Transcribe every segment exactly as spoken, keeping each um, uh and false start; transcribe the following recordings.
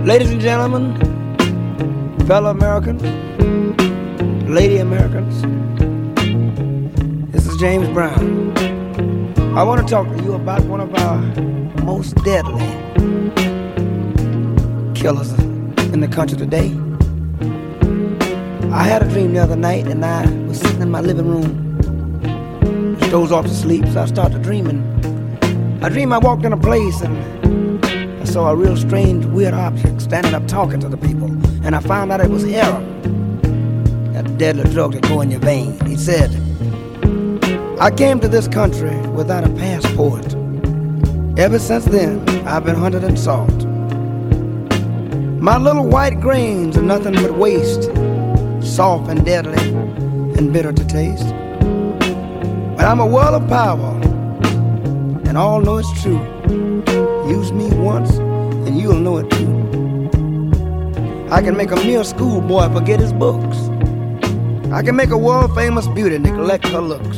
Ladies and gentlemen, fellow Americans, lady Americans, this is James Brown. I want to talk to you about one of our most deadly killers in the country today. I had a dream the other night, and I was sitting in my living room, just dozed off to sleep, so I started dreaming. I dreamed I walked in a place and I saw a real strange, weird object standing up talking to the people, and I found out it was heroin, that deadly drug that go in your vein. He said, I came to this country without a passport. Ever since then, I've been hunted and sought. My little white grains are nothing but waste, soft and deadly and bitter to taste. But I'm a world of power, and all know it's true. Use me once, and you'll know it too. I can make a mere schoolboy forget his books. I can make a world-famous beauty neglect her looks.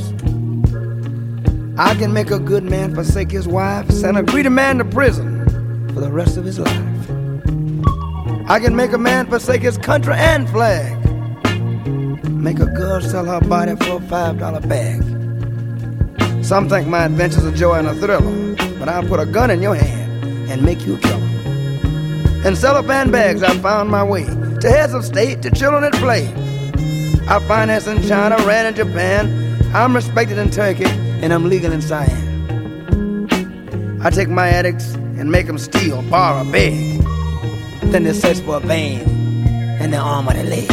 I can make a good man forsake his wife, send a greedy man to prison for the rest of his life. I can make a man forsake his country and flag, make a girl sell her body for a five dollar bag. Some think my adventure's a joy and a thriller, but I'll put a gun in your hand and make you a killer. In cellophane bags I found my way to heads of state, to children at play. I finance in China, ran in Japan, I'm respected in Turkey, and I'm legal in Siam. I take my addicts and make them steal, borrow, beg. Then they search for a vein in the arm or the leg.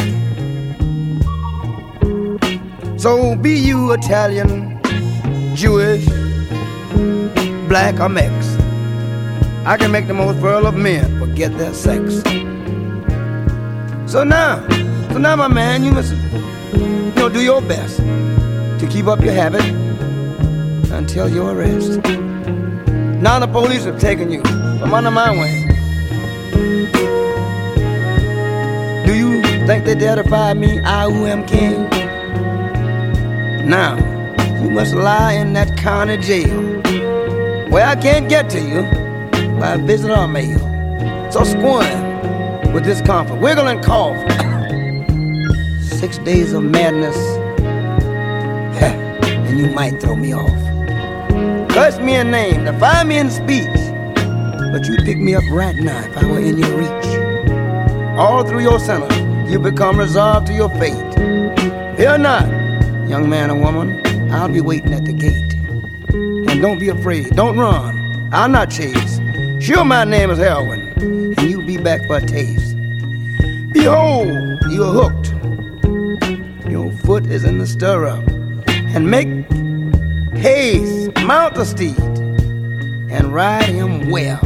So be you Italian, Jewish, black or mix, I can make the most virile of men forget their sex. So now, so now my man, you must, you know, do your best to keep up your habit until your arrest. Now the police have taken you from under my wing. Do you think they dare defy me, I who am king? Now, you must lie in that county jail, where I can't get to you by visit or mail. So squirm with discomfort, wiggle and cough. Six days of madness, and you might throw me off. Curse me in name, defy me in speech, but you'd pick me up right now if I were in your reach. All through your sentence, you become resolved to your fate. Fear not, young man or woman, I'll be waiting at the gate. And don't be afraid, don't run, I'll not chase. Sure, my name is heroin, and you'll be back for a taste. Behold, you're hooked. Your foot is in the stirrup, and make haste, mount the steed, and ride him well.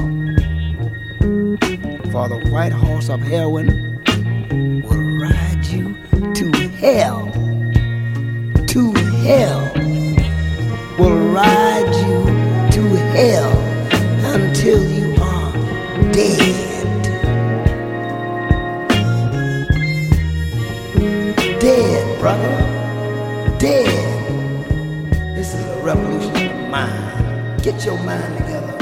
For the white horse of heroin will ride you to hell. To hell. Will ride you to hell until you are dead. Dead, brother. Dead. This is a revolution of mind. Get your mind together.